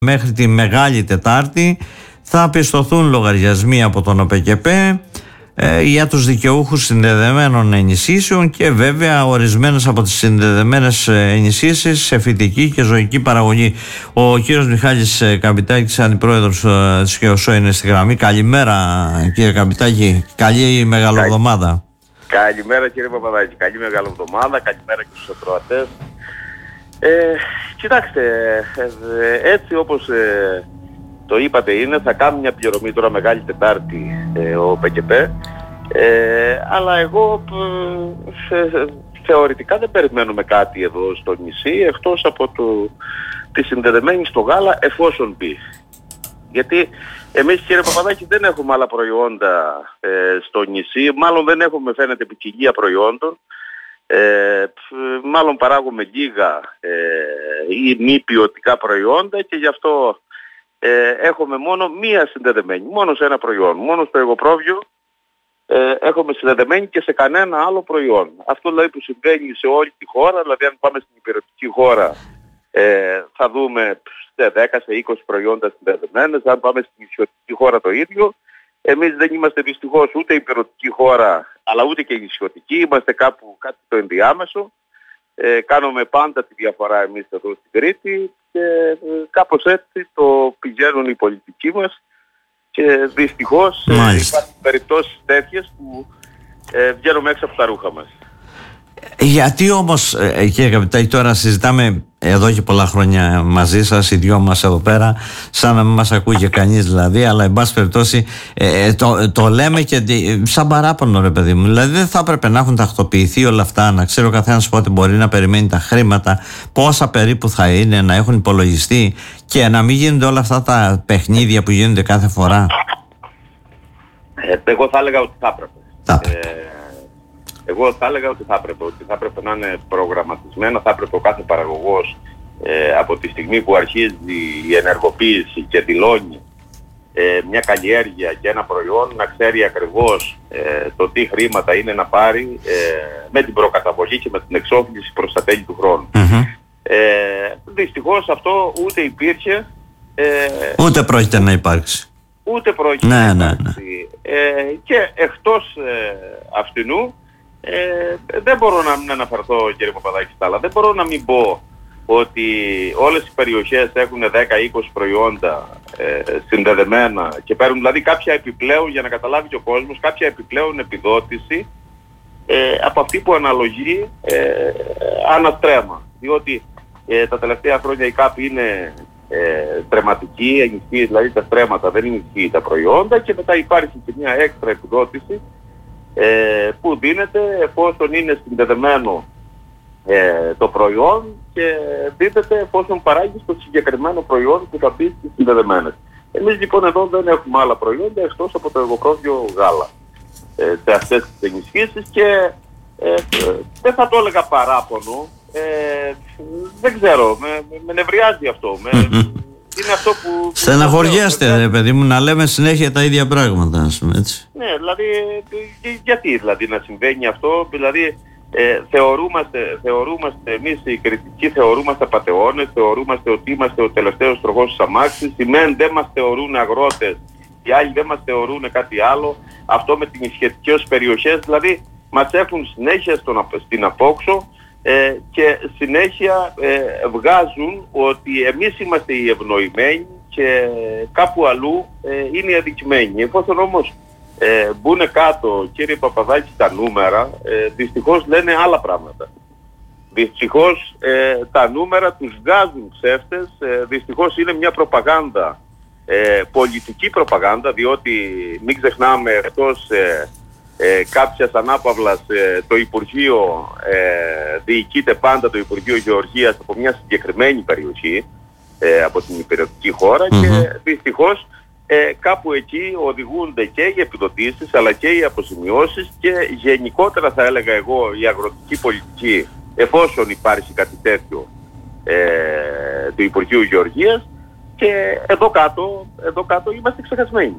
Μέχρι τη Μεγάλη Τετάρτη θα πιστωθούν λογαριασμοί από τον ΟΠΕΚΕΠΕ για τους δικαιούχους συνδεδεμένων ενισχύσεων και βέβαια ορισμένες από τις συνδεδεμένες ενισχύσεις σε φυτική και ζωική παραγωγή. Ο κύριος Μιχάλης Καμπιτάκης, αντιπρόεδρος της ΚΕΟΣΟ, είναι στη γραμμή. Καλημέρα κύριε Καμπιτάκη, καλή μεγαλοβδομάδα. Καλημέρα κύριε Παπαδάκη, καλή μεγαλοβδομάδα, καλημέρα και στους ακροατές. Κοιτάξτε, έτσι όπως το είπατε είναι, θα κάνει μια πληρωμή τώρα Μεγάλη Τετάρτη ο ΠΚΠ, αλλά εγώ θεωρητικά δεν περιμένουμε κάτι εδώ στο νησί εκτός από τη συνδεδεμένη στο γάλα, εφόσον πει. Γιατί εμείς κύριε Παπαδάκη δεν έχουμε άλλα προϊόντα στο νησί, μάλλον δεν έχουμε φαίνεται ποικιλία προϊόντων. Μάλλον παράγουμε λίγα ή μη ποιοτικά προϊόντα και γι' αυτό έχουμε μόνο μία συνδεδεμένη, μόνο σε ένα προϊόν, μόνο στο εγωπρόβιο έχουμε συνδεδεμένη και σε κανένα άλλο προϊόν. Αυτό δηλαδή που συμβαίνει σε όλη τη χώρα, δηλαδή αν πάμε στην υπηρετική χώρα θα δούμε σε 10, σε 20 προϊόντα συνδεδεμένες, αν πάμε στην νησιωτική χώρα το ίδιο. Εμείς δεν είμαστε δυστυχώς ούτε υπηρετική χώρα αλλά ούτε και νησιωτική, είμαστε κάπου κάτι το ενδιάμεσο. Κάνουμε πάντα τη διαφορά εμείς εδώ στην Κρήτη και κάπως έτσι το πηγαίνουν οι πολιτικοί μας και δυστυχώς υπάρχουν περιπτώσεις τέτοιες που βγαίνουμε έξω από τα ρούχα μας. Γιατί όμως κύριε Καπιτάκη, τώρα συζητάμε εδώ και πολλά χρόνια μαζί σας, οι δυο μας εδώ πέρα, σαν να μην μας ακούγε κανείς δηλαδή, αλλά εν πάση περιπτώσει το λέμε και σαν παράπονο ρε παιδί μου. Δηλαδή δεν θα έπρεπε να έχουν τακτοποιηθεί όλα αυτά, να ξέρει ο καθένας πότε μπορεί να περιμένει τα χρήματα, πόσα περίπου θα είναι, να έχουν υπολογιστεί και να μην γίνονται όλα αυτά τα παιχνίδια που γίνονται κάθε φορά. Εγώ θα έλεγα ότι θα έπρεπε. Εγώ θα έλεγα ότι θα έπρεπε να είναι προγραμματισμένα, θα έπρεπε ο κάθε παραγωγός από τη στιγμή που αρχίζει η ενεργοποίηση και δηλώνει μια καλλιέργεια και ένα προϊόν να ξέρει ακριβώς το τι χρήματα είναι να πάρει με την προκαταβολή και με την εξόφληση προς τα τέλη του χρόνου. Δυστυχώς αυτό ούτε υπήρχε ούτε πρόκειται να υπάρξει. Ούτε πρόκειται να υπάρξει. Και εκτός αυτινού δεν μπορώ να μην αναφερθώ κύριε Παπαδάκη στα άλλα. Δεν μπορώ να μην πω ότι όλες οι περιοχές έχουν 10-20 προϊόντα συνδεδεμένα και παίρνουν δηλαδή κάποια επιπλέον, για να καταλάβει και ο κόσμος, κάποια επιπλέον επιδότηση από αυτή που αναλογεί αναστρέμα. Διότι τα τελευταία χρόνια η ΚΑΠ είναι στρεματική, ενισχύει δηλαδή τα στρέμματα, δεν ενισχύει τα προϊόντα και μετά υπάρχει και μια έξτρα επιδότηση που δίνεται εφόσον είναι συνδεδεμένο το προϊόν και δίνεται εφόσον παράγει στο συγκεκριμένο προϊόν που θα μπει στις συνδεδεμένες. Εμείς λοιπόν εδώ δεν έχουμε άλλα προϊόντα εκτός από το εγωπρόβιο γάλα σε αυτές τις ενισχύσεις και δεν θα το έλεγα παράπονο, δεν ξέρω, με νευριάζει αυτό. Είναι αυτό που... Στεναχωριέστε ρε παιδί μου, να λέμε συνέχεια τα ίδια πράγματα, ας πούμε, έτσι. Ναι, δηλαδή, γιατί δηλαδή να συμβαίνει αυτό, δηλαδή θεωρούμαστε εμείς οι κριτικοί, θεωρούμαστε πατεώνες, θεωρούμαστε ότι είμαστε ο τελευταίος τροχός της αμάξης, οι μεν δεν μας θεωρούν αγρότες, οι άλλοι δεν μας θεωρούν κάτι άλλο, αυτό με τις σχετικές περιοχές, δηλαδή μας έχουν συνέχεια στην απόξω, και συνέχεια βγάζουν ότι εμείς είμαστε οι ευνοημένοι και κάπου αλλού είναι οι αδικημένοι. Εφόσον όμως μπουνε κάτω κύριε Παπαδάκη τα νούμερα, δυστυχώς λένε άλλα πράγματα. Δυστυχώς τα νούμερα τους βγάζουν ψεύτες, δυστυχώς είναι μια προπαγάνδα, πολιτική προπαγάνδα, διότι μην ξεχνάμε εκτός κάποιας ανάπαυλας το Υπουργείο διοικείται πάντα το Υπουργείο Γεωργίας από μια συγκεκριμένη περιοχή από την υπηρετική χώρα και δυστυχώς κάπου εκεί οδηγούνται και οι επιδοτήσεις αλλά και οι αποζημιώσεις και γενικότερα θα έλεγα εγώ η αγροτική πολιτική εφόσον υπάρχει κάτι τέτοιο του Υπουργείου Γεωργίας και εδώ κάτω είμαστε ξεχασμένοι.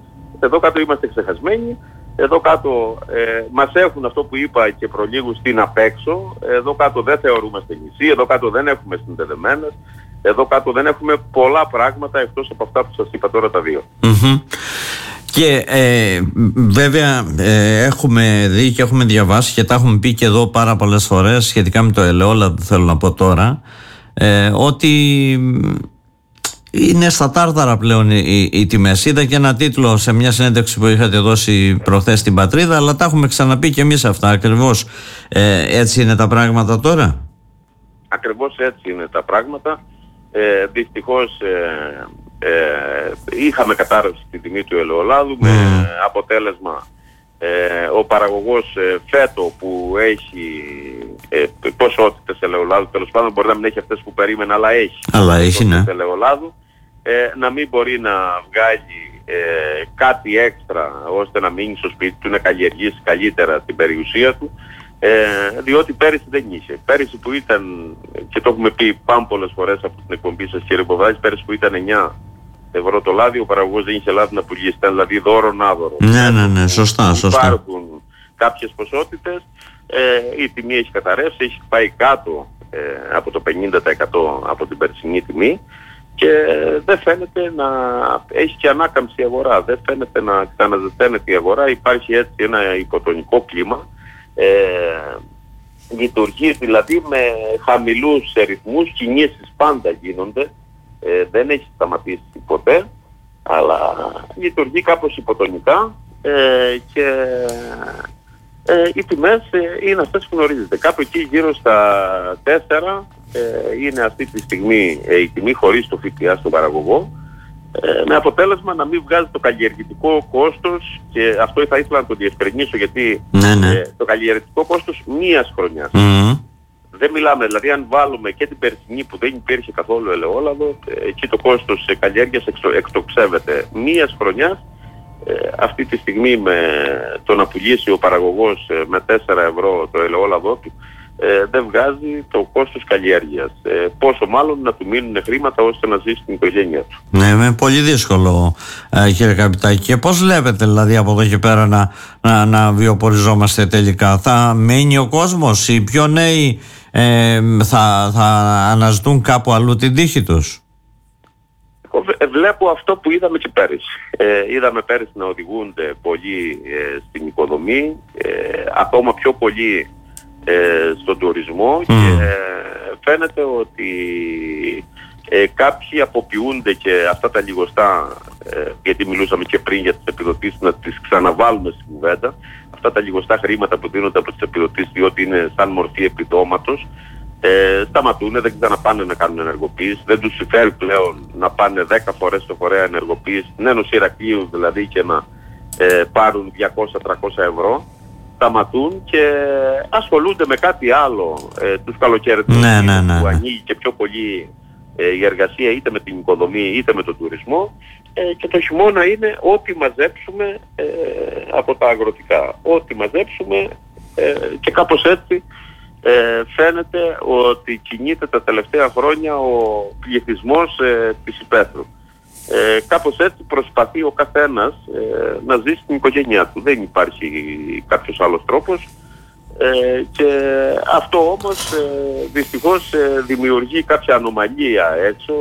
Εδώ κάτω μας έχουν αυτό που είπα και προλίγου στην απέξω, εδώ κάτω δεν θεωρούμαστε νησί, εδώ κάτω δεν έχουμε συνδεδεμένες, Εδώ κάτω δεν έχουμε πολλά πράγματα εκτός από αυτά που σας είπα τώρα τα δύο. Και βέβαια έχουμε δει και έχουμε διαβάσει και τα έχουμε πει και εδώ πάρα πολλές φορές σχετικά με το ελαιόλαδο, θέλω να πω τώρα, ότι είναι στα τάρταρα πλέον οι τιμές. Είδα και ένα τίτλο σε μια συνέντευξη που είχατε δώσει προχθές στην Πατρίδα, αλλά τα έχουμε ξαναπεί και εμείς αυτά. Ακριβώς έτσι είναι τα πράγματα τώρα. Ακριβώς έτσι είναι τα πράγματα. Δυστυχώς είχαμε κατάρρευση στην τιμή του ελαιολάδου με αποτέλεσμα ο παραγωγός φέτο που έχει ποσότητες ελαιολάδου, τέλος πάντων μπορεί να μην έχει αυτές που περίμενα, αλλά έχει ναι. ελαιολάδου, να μην μπορεί να βγάλει κάτι έξτρα ώστε να μείνει στο σπίτι του, να καλλιεργήσει καλύτερα την περιουσία του, διότι πέρυσι δεν είχε. Πέρυσι που ήταν, και το έχουμε πει πάμπολες φορές από την εκπομπή σας κύριε Ποβάδης, πέρυσι που ήταν 9 ευρώ το λάδι, ο παραγωγός δεν είχε λάδι να πουλήσει, ήταν δηλαδή δώρο-νάδωρο. Ναι, σωστά. Υπάρχουν κάποιες ποσότητες, η τιμή έχει καταρρεύσει, έχει πάει κάτω από το 50% από την περσινή τιμή και δεν φαίνεται να έχει και ανάκαμψη η αγορά, δεν φαίνεται να ξαναζεσταίνεται η αγορά, υπάρχει έτσι ένα υποτονικό κλίμα. Λειτουργεί δηλαδή με χαμηλούς ρυθμούς, κινήσεις πάντα γίνονται, δεν έχει σταματήσει ποτέ, αλλά λειτουργεί κάπως υποτονικά και οι τιμές είναι αυτές που γνωρίζετε. Κάπου εκεί γύρω στα 4 είναι αυτή τη στιγμή η τιμή χωρίς το ΦΠΑ στον παραγωγό, με αποτέλεσμα να μην βγάζει το καλλιεργητικό κόστος, και αυτό θα ήθελα να το διευκρινίσω γιατί το καλλιεργητικό κόστος μίας χρονιάς. Δεν μιλάμε, δηλαδή αν βάλουμε και την περσινή που δεν υπήρχε καθόλου ελαιόλαδο, εκεί το κόστος καλλιέργειας εκτοξεύεται μίας χρονιάς. Αυτή τη στιγμή με το να πουλήσει ο παραγωγός με 4 ευρώ το ελαιόλαδό του, δεν βγάζει το κόστος καλλιέργειας. Πόσο μάλλον να του μείνουν χρήματα ώστε να ζήσει την οικογένεια του. Ναι, είναι πολύ δύσκολο κύριε Καπιτάκη. Και πώς βλέπετε δηλαδή από εδώ και πέρα να βιοποριζόμαστε τελικά? Θα μείνει ο κόσμος, οι πιο νέοι θα αναζητούν κάπου αλλού την τύχη τους? Βλέπω αυτό που είδαμε και πέρυσι. Είδαμε πέρυσι να οδηγούνται πολλοί στην οικοδομή, ακόμα πιο πολλοί στον τουρισμό, και φαίνεται ότι κάποιοι αποποιούνται και αυτά τα λιγοστά, γιατί μιλούσαμε και πριν για τις επιδοτήσεις, να τις ξαναβάλουμε στην κουβέντα. Αυτά τα λιγοστά χρήματα που δίνονται από τις επιδοτήσεις, διότι είναι σαν μορφή επιδόματος, σταματούν, δεν ξαναπάνε να κάνουν ενεργοποίηση, δεν τους συμφέρει πλέον να πάνε 10 φορές στο φορέα ενεργοποίηση, την Ένωση Ηρακλείου δηλαδή, και να πάρουν 200-300 ευρώ. Σταματούν και ασχολούνται με κάτι άλλο, τους καλοκαιρινούς που ανοίγει και πιο πολύ η εργασία, είτε με την οικοδομή είτε με τον τουρισμό, και το χειμώνα είναι ό,τι μαζέψουμε από τα αγροτικά, ό,τι μαζέψουμε, και κάπως έτσι φαίνεται ότι κινείται τα τελευταία χρόνια ο πληθυσμός της υπαίθρου. Κάπως έτσι προσπαθεί ο καθένας να ζήσει την οικογένειά του. Δεν υπάρχει κάποιος άλλος τρόπος, και αυτό όμως δυστυχώς δημιουργεί κάποια ανομαλία έξω.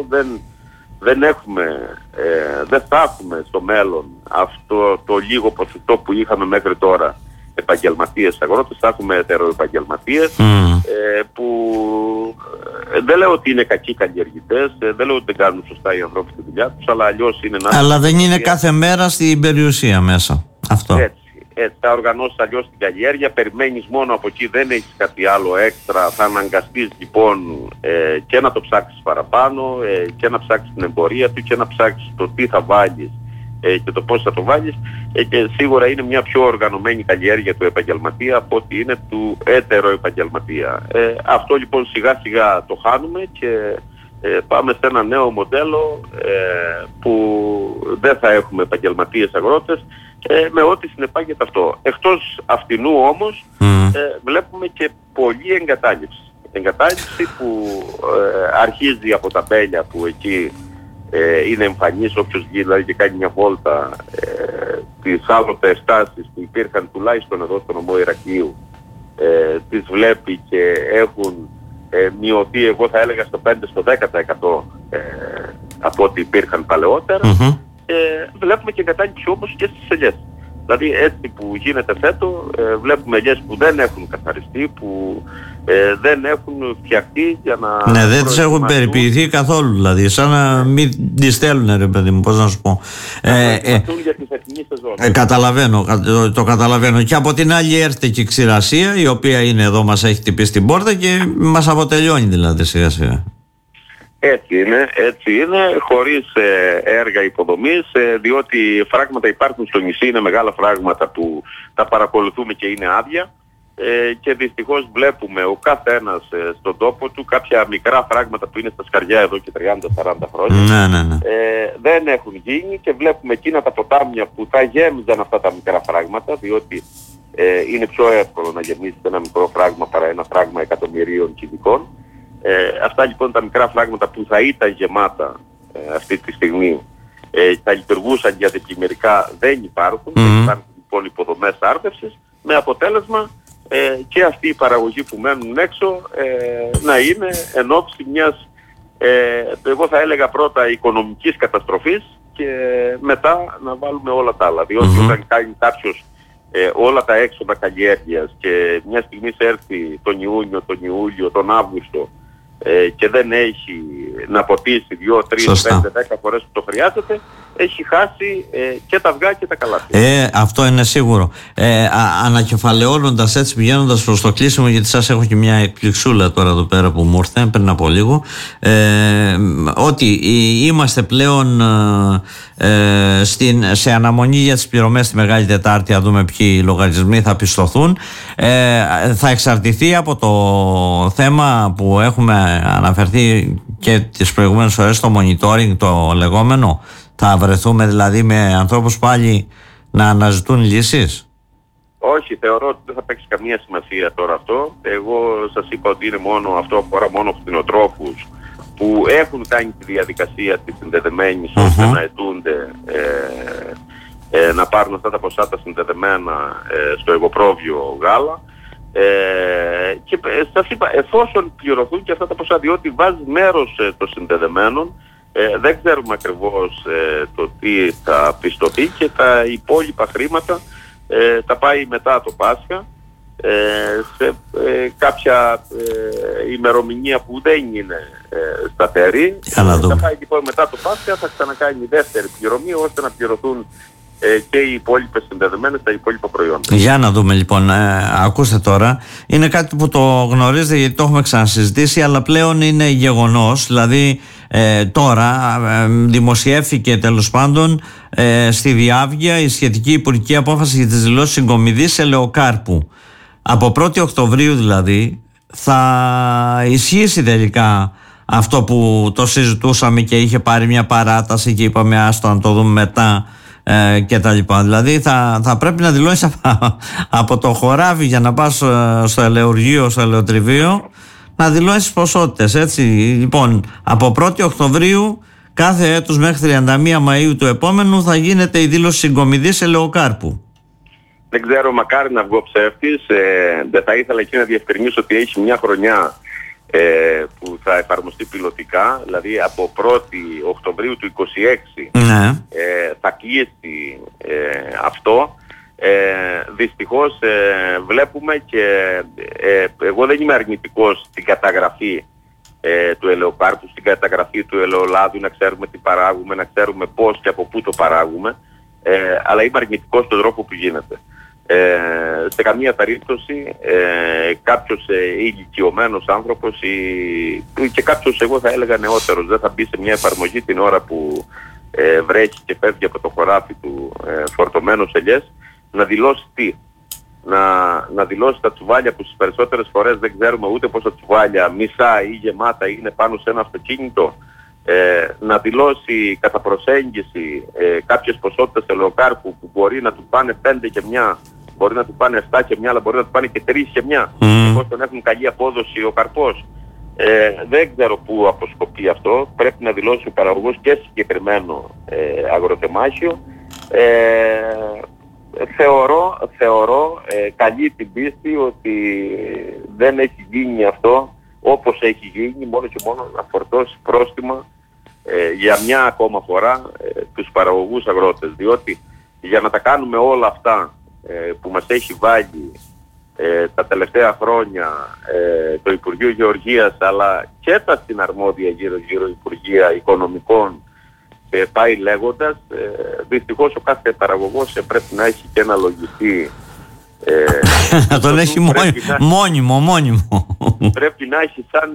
Δεν θα έχουμε στο μέλλον αυτό το λίγο ποσοστό που είχαμε μέχρι τώρα επαγγελματίες αγρότες, θα έχουμε ετεροεπαγγελματίες που δεν λέω ότι είναι κακοί καλλιεργητές, δεν λέω ότι δεν κάνουν σωστά οι ανθρώποι τη δουλειά τους, αλλά αλλιώς είναι να... Αλλά δεν είναι κάθε μέρα στην περιουσία μέσα αυτό. Έτσι, θα οργανώσεις αλλιώς την καλλιέργεια, περιμένεις μόνο από εκεί, δεν έχεις κάτι άλλο έξτρα, θα αναγκαστείς λοιπόν και να το ψάξεις παραπάνω, και να ψάξεις την εμπορία του, και να ψάξεις το τι θα βάλεις και το πώς θα το βάλεις, και σίγουρα είναι μια πιο οργανωμένη καλλιέργεια του επαγγελματία από ότι είναι του έτεροεπαγγελματία. Αυτό λοιπόν σιγά σιγά το χάνουμε και πάμε σε ένα νέο μοντέλο που δεν θα έχουμε επαγγελματίες αγρότες, με ό,τι συνεπάγεται αυτό. Εκτός αυτινού όμως βλέπουμε και πολλή εγκατάλειψη. Εγκατάλειψη που αρχίζει από τα μπέλια που εκεί είναι εμφανής, όποιος βγει δηλαδή και κάνει μια βόλτα, τις άλλοτε στάσεις που υπήρχαν τουλάχιστον εδώ στο νομό Ηρακλείου, τις βλέπει και έχουν μειωθεί, εγώ θα έλεγα στο 5-10% από ό,τι υπήρχαν παλαιότερα. Βλέπουμε και εγκατάλειψη όμως και στις ελιές. Δηλαδή έτσι που γίνεται φέτο, βλέπουμε ελιές που δεν έχουν καθαριστεί, που δεν έχουν φτιαχτεί για να... Ναι, δεν τις έχουν περιποιηθεί καθόλου, δηλαδή, σαν να μην τις στέλνουν, ρε παιδί μου, πώς να σου πω. Για τη φετινή σεζόν. Καταλαβαίνω, το καταλαβαίνω. Και από την άλλη έρχεται και η ξηρασία, η οποία είναι εδώ, μας έχει χτυπήσει την πόρτα και μας αποτελειώνει δηλαδή σιγά σιγά. Έτσι είναι, χωρίς έργα υποδομής, διότι φράγματα υπάρχουν στο νησί, είναι μεγάλα φράγματα που τα παρακολουθούμε και είναι άδεια, και δυστυχώς βλέπουμε ο καθένας στον τόπο του κάποια μικρά φράγματα που είναι στα σκαριά εδώ και 30-40 χρόνια. Ναι. Δεν έχουν γίνει, και βλέπουμε εκείνα τα ποτάμια που θα γέμιζαν αυτά τα μικρά φράγματα, διότι είναι πιο εύκολο να γεμίσεις ένα μικρό φράγμα παρά ένα φράγμα εκατομμυρίων κυβικών. Αυτά λοιπόν τα μικρά φράγματα που θα ήταν γεμάτα αυτή τη στιγμή, θα λειτουργούσαν για δεκιμερικά, δεν υπάρχουν. Δεν υπάρχουν λοιπόν υποδομές άρδευσης, με αποτέλεσμα και αυτοί οι παραγωγοί που μένουν έξω να είναι εν ώψη μιας, εγώ θα έλεγα πρώτα οικονομικής καταστροφής, και μετά να βάλουμε όλα τα άλλα. Διότι όταν κάνει κάποιος όλα τα έξοδα καλλιέργειας και μια στιγμή έρθει τον Ιούνιο, τον Ιούλιο, τον Αύγουστο, και δεν έχει να ποτίσει 2, 3, 5, 10 φορές που το χρειάζεται, έχει χάσει και τα αυγά και τα καλάθια. Αυτό είναι σίγουρο. Ανακεφαλαιώνοντας έτσι, πηγαίνοντας προς το κλείσιμο, γιατί σας έχω και μια εκπληξούλα τώρα εδώ πέρα που μου ήρθε πριν από λίγο, ότι είμαστε πλέον σε αναμονή για τις πληρωμές τη Μεγάλη Τετάρτη, να δούμε ποιοι λογαριασμοί θα πιστωθούν. Θα εξαρτηθεί από το θέμα που έχουμε αναφερθεί και τις προηγούμενες ώρες, το monitoring το λεγόμενο. Θα βρεθούμε δηλαδή με ανθρώπους πάλι να αναζητούν λύσεις? Όχι, θεωρώ ότι δεν θα παίξει καμία σημασία τώρα αυτό. Εγώ σας είπα ότι είναι αυτό αφορά μόνο κτηνοτρόφους που έχουν κάνει τη διαδικασία της συνδεδεμένης, ώστε να αιτούνται να πάρουν αυτά τα ποσά τα συνδεδεμένα στο εγωπρόβιο γάλα. Και σας είπα, εφόσον πληρωθούν και αυτά τα ποσά, διότι βάζει μέρος των συνδεδεμένων, δεν ξέρουμε ακριβώς το τι θα πιστωθεί, και τα υπόλοιπα χρήματα τα πάει μετά το Πάσχα, σε κάποια ημερομηνία που δεν είναι σταθερή. Θα πάει λοιπόν μετά το Πάσχα, θα ξανακάνει δεύτερη πληρωμή, ώστε να πληρωθούν και οι υπόλοιπες συνδεδεμένες, τα υπόλοιπα προϊόντα. Για να δούμε λοιπόν, ακούστε τώρα, είναι κάτι που το γνωρίζετε γιατί το έχουμε ξανασυζητήσει, αλλά πλέον είναι γεγονός. Δηλαδή τώρα δημοσιεύθηκε τέλος πάντων στη Διάβγεια η σχετική υπουργική απόφαση για τις δηλώσεις συγκομιδής ελαιοκάρπου. Από 1η Οκτωβρίου δηλαδή θα ισχύσει τελικά αυτό που το συζητούσαμε και είχε πάρει μια παράταση και είπαμε άστο να το δούμε μετά και τα λοιπά. Δηλαδή θα πρέπει να δηλώσεις από το χωράφι για να πας στο ελαιουργείο, στο ελαιοτριβείο, να δηλώσεις ποσότητες, έτσι. Λοιπόν, από 1η Οκτωβρίου κάθε έτος μέχρι 31 Μαΐου του επόμενου θα γίνεται η δήλωση συγκομιδής ελαιοκάρπου. Δεν ξέρω, μακάρι να βγω ψεύτης. Δεν θα ήθελα εκεί να διευκρινίσω ότι έχει μια χρονιά που θα εφαρμοστεί πιλωτικά, δηλαδή από 1η Οκτωβρίου του 2026 θα κλείσει αυτό. Δυστυχώς βλέπουμε, και εγώ δεν είμαι αρνητικός στην καταγραφή του ελαιοκάρπου, στην καταγραφή του ελαιολάδου, να ξέρουμε τι παράγουμε, να ξέρουμε πώς και από πού το παράγουμε, αλλά είμαι αρνητικός στον τρόπο που γίνεται. Σε καμία περίπτωση κάποιος ηλικιωμένος άνθρωπος και κάποιος, εγώ θα έλεγα νεότερος, δεν θα μπει σε μια εφαρμογή την ώρα που βρέχει και φεύγει από το χωράφι του φορτωμένος ελιές, να δηλώσει τι? Να δηλώσει τα τσουβάλια που στις περισσότερες φορές δεν ξέρουμε ούτε πόσα τσουβάλια, μισά ή γεμάτα, είναι πάνω σε ένα αυτοκίνητο. Να δηλώσει κατά προσέγγιση κάποιες ποσότητες ελαιοκάρπου που μπορεί να του πάνε 5 και μια, μπορεί να του πάνε 7 και μια, αλλά μπορεί να του πάνε και 3 και μια, εφόσον έχουν καλή απόδοση ο καρπός. Δεν ξέρω πού αποσκοπεί αυτό. Πρέπει να δηλώσει ο παραγωγός και συγκεκριμένο αγροτεμάχιο. Θεωρώ καλή την πίστη ότι δεν έχει γίνει αυτό όπως έχει γίνει, μόνο και μόνο να φορτώσει πρόστιμα για μια ακόμα φορά τους παραγωγούς αγρότες, διότι για να τα κάνουμε όλα αυτά που μας έχει βάλει τα τελευταία χρόνια το Υπουργείο Γεωργίας, αλλά και τα συναρμόδια γύρω Υπουργεία Οικονομικών, πάει λέγοντας, δυστυχώς ο κάθε παραγωγός πρέπει να έχει και ένα λογιστή. Να τον έχει μόνιμο. Πρέπει να έχει σαν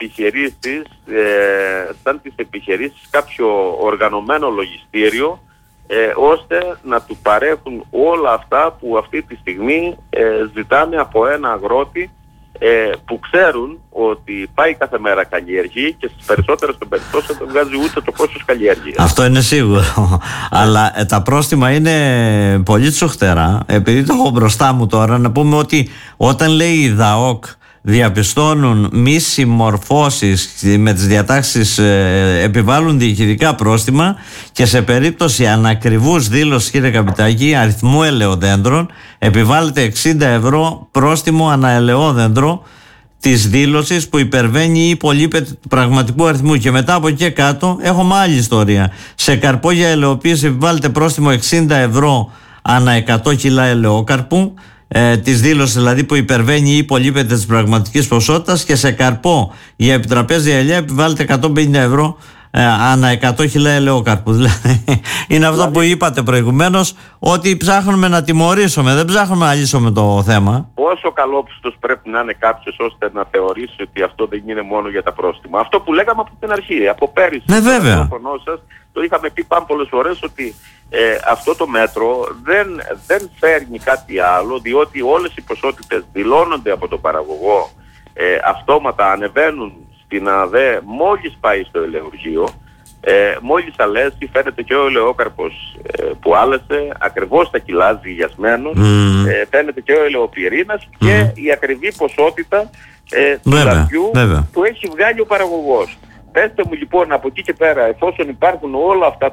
τις επιχειρήσεις κάποιο οργανωμένο λογιστήριο, ώστε να του παρέχουν όλα αυτά που αυτή τη στιγμή ζητάμε από ένα αγρότη, που ξέρουν ότι πάει κάθε μέρα καλλιεργεί και στις περισσότερες των περιπτώσεων δεν βγάζει ούτε το κόστος καλλιέργειας. Αυτό είναι σίγουρο. Αλλά τα πρόστιμα είναι πολύ τσοχτερά. Επειδή το έχω μπροστά μου τώρα, να πούμε ότι όταν λέει η ΔΑΟΚ διαπιστώνουν μη συμμορφώσεις με τις διατάξεις, επιβάλλουν διοικητικά πρόστιμα, και σε περίπτωση ανακριβούς δήλωσης, κύριε Καπιτάκη, αριθμού ελαιοδέντρων, επιβάλλεται 60 ευρώ πρόστιμο ανά ελαιόδεντρο της δήλωσης που υπερβαίνει ή υπολείπεται του πραγματικού αριθμού. Και μετά από εκεί κάτω έχουμε άλλη ιστορία. Σε καρπό για ελαιοποίηση επιβάλλεται πρόστιμο 60 ευρώ ανά 100 κιλά ελαιόκαρπου, της δήλωσης δηλαδή που υπερβαίνει ή υπολείπεται της πραγματικής ποσότητας, και σε καρπό για επιτραπέζια ελιά επιβάλλεται 150 ευρώ ανά 100 κιλά ελαιόκαρπου. Δηλαδή είναι αυτό που είπατε προηγουμένως, ότι ψάχνουμε να τιμωρήσουμε, δεν ψάχνουμε να λύσουμε το θέμα. Πόσο καλόπιστος πρέπει να είναι κάποιος ώστε να θεωρήσει ότι αυτό δεν είναι μόνο για τα πρόστιμα? Αυτό που λέγαμε από την αρχή, από πέρυσι. Ναι, βέβαια. Το είχαμε πει πολλές φορές ότι αυτό το μέτρο δεν φέρνει κάτι άλλο, διότι όλες οι ποσότητες δηλώνονται από τον παραγωγό, αυτόματα ανεβαίνουν στην ΑΔΕ μόλις πάει στο ελαιουργείο, μόλις αλέσει, φαίνεται και ο ελαιόκαρπος που άλεσε, ακριβώς τα κιλά ζυγιασμένος, φαίνεται και ο ελαιοπυρήνας και η ακριβή ποσότητα του λαδιού που έχει βγάλει ο παραγωγός. Πέστε μου λοιπόν από εκεί και πέρα, εφόσον υπάρχουν όλα αυτά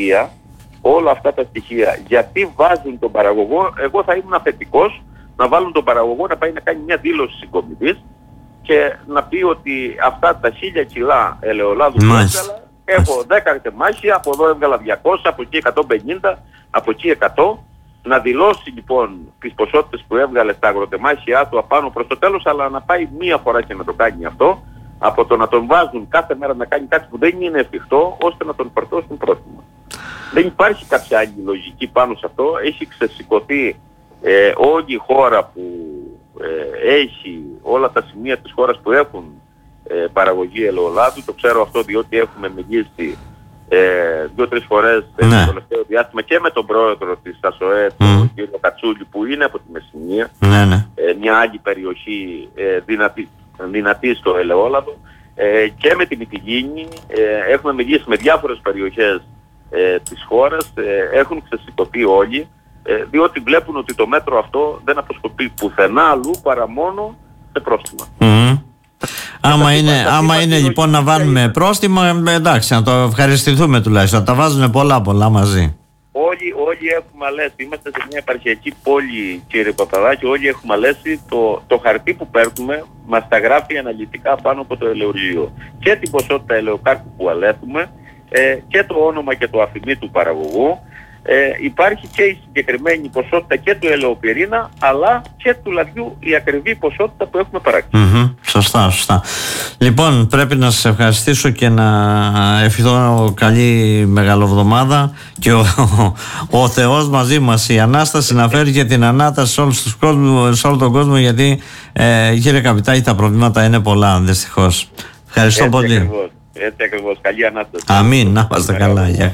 τα στοιχεία, γιατί βάζουν τον παραγωγό? Εγώ θα ήμουν θετικός να βάλουν τον παραγωγό να πάει να κάνει μια δήλωση συγκομιδής και να πει ότι αυτά τα 1000 κιλά ελαιολάδου που έβγαλα, έχω 10 τεμάχια, από εδώ έβγαλα 200, από εκεί 150, από εκεί 100. Να δηλώσει λοιπόν τις ποσότητες που έβγαλε στα αγροτεμάχια του απάνω προς το τέλος, αλλά να πάει μία φορά και να το κάνει αυτό, από το να τον βάζουν κάθε μέρα να κάνει κάτι που δεν είναι εφικτό, ώστε να τον φορτώσουν πρόστιμα. Δεν υπάρχει κάποια άλλη λογική πάνω σε αυτό. Έχει ξεσηκωθεί όλη η χώρα που έχει όλα τα σημεία της χώρας που έχουν παραγωγή ελαιολάδου. Το ξέρω αυτό διότι έχουμε μιλήσει 2-3 φορές το τελευταίο διάστημα και με τον πρόεδρο της ΑΣΟΕ, τον κύριο Κατσούλη, που είναι από τη Μεσσηνία, μια άλλη περιοχή δυνατή στο ελαιόλαδο, και με την Μυτιλήνη. Έχουμε μιλήσει με διάφορες περιοχές της χώρας, έχουν ξεσηκωθεί όλοι, διότι βλέπουν ότι το μέτρο αυτό δεν αποσκοπεί πουθενά αλλού παρά μόνο σε πρόστιμα. Άμα είναι λοιπόν να βάλουμε πρόστιμα, εντάξει, να το ευχαριστηθούμε τουλάχιστον. Τα βάζουν πολλά μαζί. Όλοι έχουμε αλέσει. Είμαστε σε μια επαρχιακή πόλη, κύριε Παπαδάκη. Όλοι έχουμε αλέσει. Το χαρτί που παίρνουμε μας τα γράφει αναλυτικά πάνω από το ελαιουργείο. Και την ποσότητα ελαιοκάρπου που αλέθουμε, και το όνομα και το αφημί του παραγωγού. Υπάρχει και η συγκεκριμένη ποσότητα και του ελαιοπυρήνα, αλλά και του λαδιού η ακριβή ποσότητα που έχουμε παράξει. Σωστά. Λοιπόν, πρέπει να σας ευχαριστήσω και να ευχηθώ καλή μεγαλοβδομάδα, και ο Θεός μαζί μας, η Ανάσταση, να φέρει και την Ανάταση σε όλο τον κόσμο, γιατί κύριε Καπιτάκη, τα προβλήματα είναι πολλά, δυστυχώς. Ευχαριστώ πολύ. Έτσι ακριβώς. Καλή Ανάσταση. Αμήν, να είμαστε καλά.